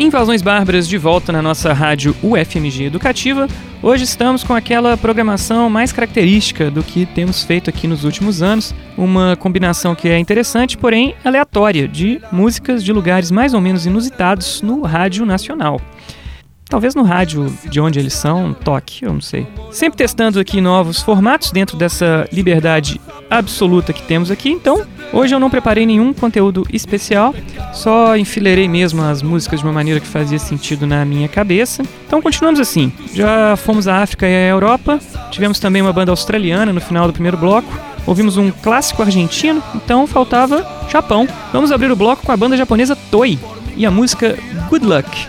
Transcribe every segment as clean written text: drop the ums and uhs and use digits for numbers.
Invasões Bárbaras de volta na nossa rádio UFMG Educativa. Hoje estamos com aquela programação mais característica do que temos feito aqui nos últimos anos, uma combinação que é interessante, porém aleatória, de músicas de lugares mais ou menos inusitados no rádio nacional. Talvez no rádio de onde eles são, toque, eu não sei. Sempre testando aqui novos formatos dentro dessa liberdade absoluta que temos aqui, então hoje eu não preparei nenhum conteúdo especial, só enfileirei mesmo as músicas de uma maneira que fazia sentido na minha cabeça. Então continuamos assim, já fomos à África e à Europa, tivemos também uma banda australiana no final do primeiro bloco, ouvimos um clássico argentino, então faltava Japão. Vamos abrir o bloco com a banda japonesa Toei e a música Good Luck.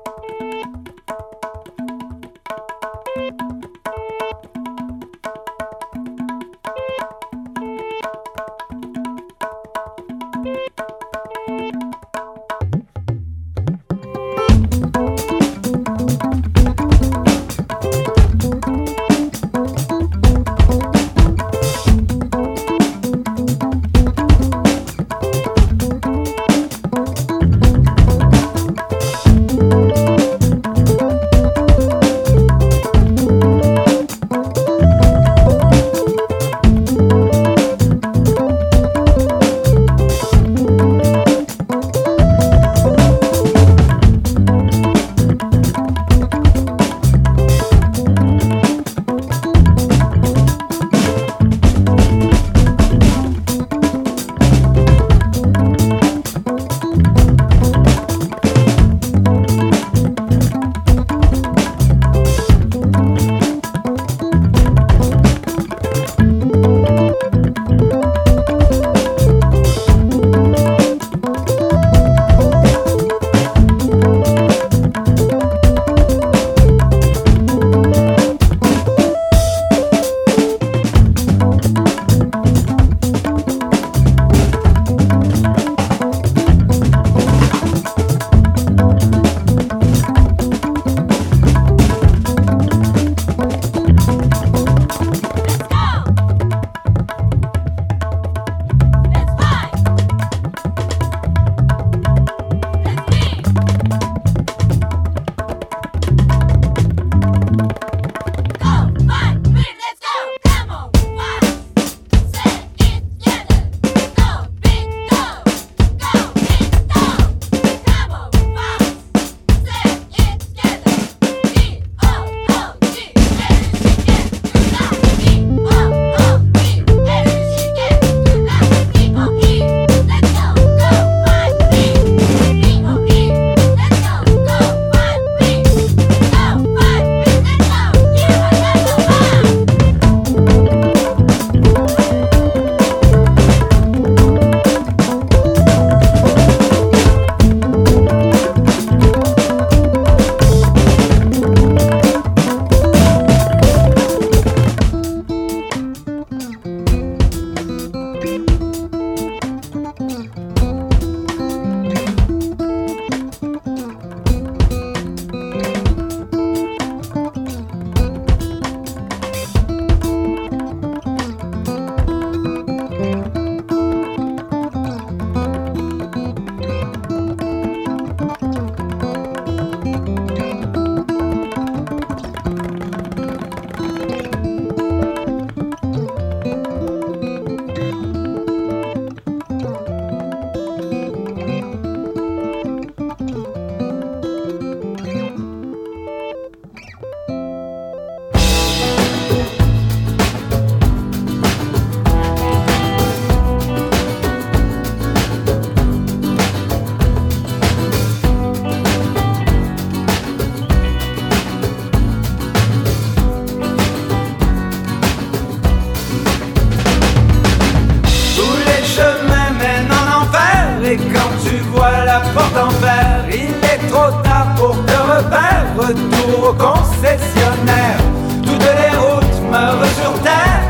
Retour au concessionnaire, toutes les routes meurent sur terre.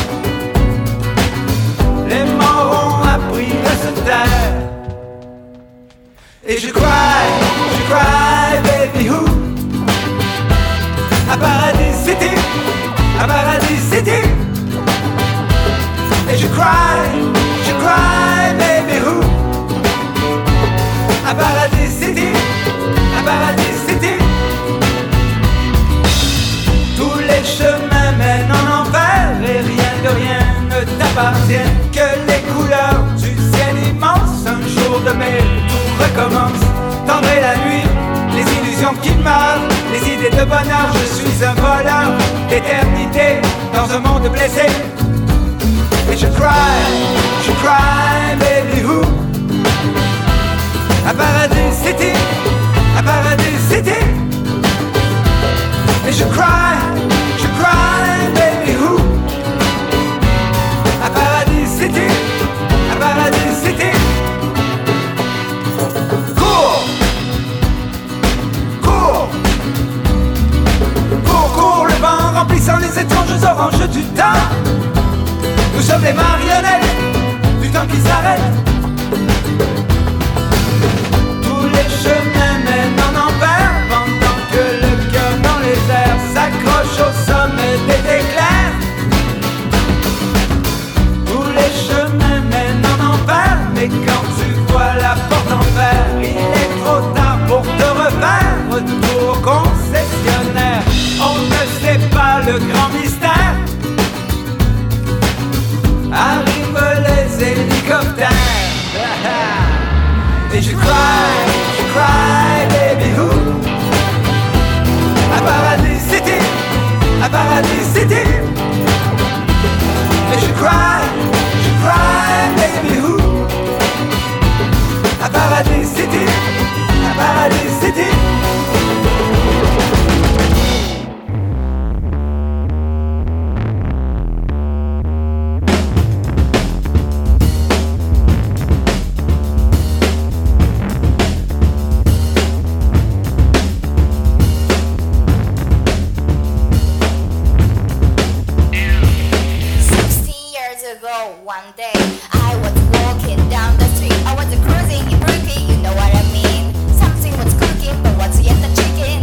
Les morts ont appris à se taire. Et je cry, baby who. À Paradis City, à Paradis City. Et je cry, baby who. À Paradis City, n'appartiennent que les couleurs du ciel immense. Un jour de mai, tout recommence. Tendre la nuit, les illusions qui meurent, les idées de bonheur. Je suis un voleur d'éternité dans un monde blessé. Et je cry, baby who? À Paradis City, à Paradis City. Et je cry, baby who? À Paradis City, à Paradis City. Cours, le vent remplissant les étranges oranges du temps. Nous sommes les marionnettes du temps qui s'arrête. Tous les chemins mènent en enfer, pendant que le cœur dans les airs s'accroche au sommet des éclairs. Tous les chemins mènent en enfer, mais quand tu vois la porte en fer, il est trop tard pour te refaire. Retour au concessionnaire, on ne sait pas le grand mystère. Arrivent les hélicoptères. Et je cry, baby who? À Paradis City, à Paradis City. Et je cry, baby who? À Paradis City, à Paradis City. One day I was walking down the street. I was cruising in Brooklyn, you know what I mean. Something was cooking, but what's yet the chicken?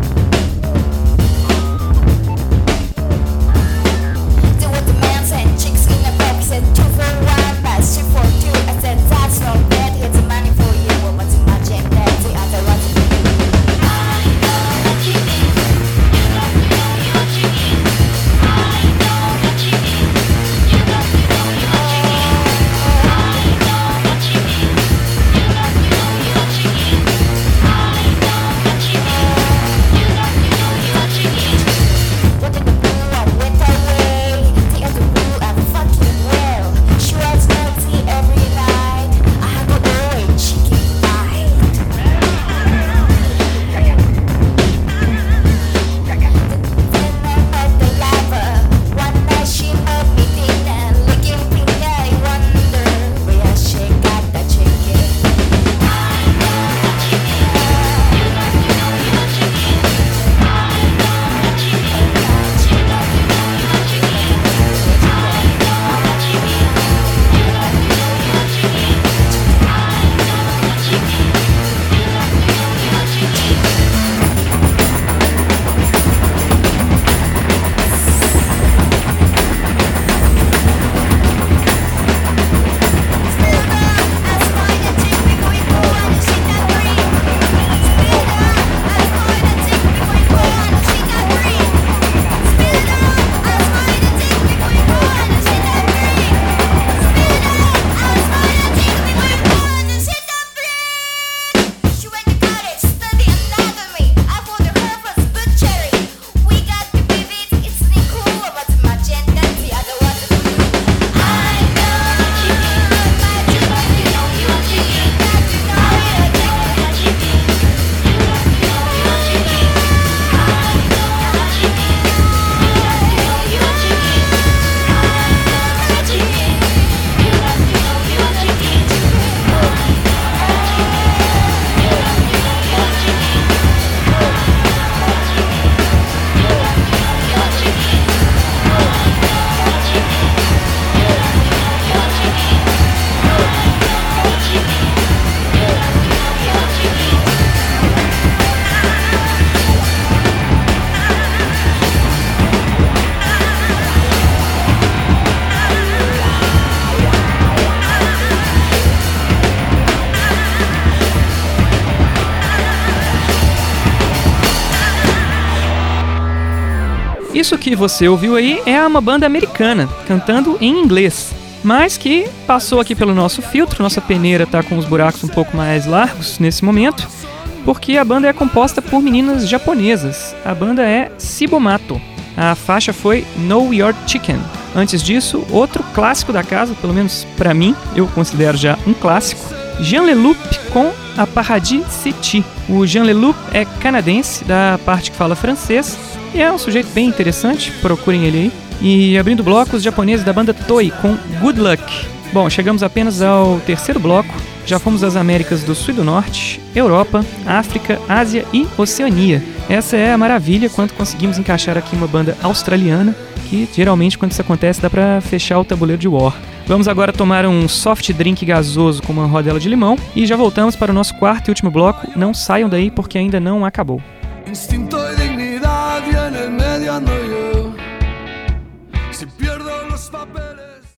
There was a man and chicks in a box. Said 2 for 1, pass 2 for 2. I said that's not bad, here's the money for you. Well, what's in my jam? That's the other one. I know what you mean. You know what you mean. I know what you mean. You know what you mean. Isso que você ouviu aí é uma banda americana, cantando em inglês. mas que passou aqui pelo nosso filtro. Nossa peneira tá com os buracos um pouco mais largos nesse momento, porque a banda é composta por meninas japonesas. A banda é Cibomato. A faixa foi Know Your Chicken. Antes disso, outro clássico da casa, pelo menos pra mim, eu considero já um clássico, Jean Leloup com a Paradis City. O Jean Leloup é canadense, da parte que fala francês, e é um sujeito bem interessante, procurem ele aí. E abrindo o bloco, os japoneses da banda Toei com Good Luck. Bom, chegamos apenas ao terceiro bloco. Já fomos às Américas do Sul e do Norte, Europa, África, Ásia e Oceania. Essa é a maravilha quando conseguimos encaixar aqui uma banda australiana, que geralmente quando isso acontece dá pra fechar o tabuleiro de War. Vamos agora tomar um soft drink gasoso com uma rodela de limão e já voltamos para o nosso quarto e último bloco. Não saiam daí porque ainda não acabou. Instinto y dignidad y en el medio ando yo. Si pierdo los papeles